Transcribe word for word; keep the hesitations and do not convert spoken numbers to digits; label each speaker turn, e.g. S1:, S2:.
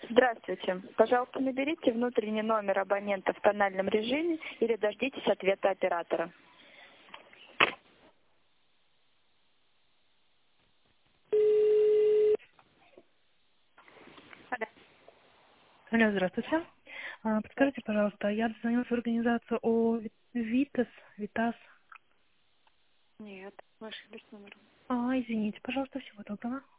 S1: Здравствуйте. Пожалуйста, наберите внутренний номер абонента в тональном режиме или дождитесь ответа оператора.
S2: Алло, здравствуйте. А, Подскажите, пожалуйста, я дозвонилась в организацию о Ви- Витас, Витас.
S1: Нет, мы ошиблись номером.
S2: А, извините, пожалуйста, всего доброго.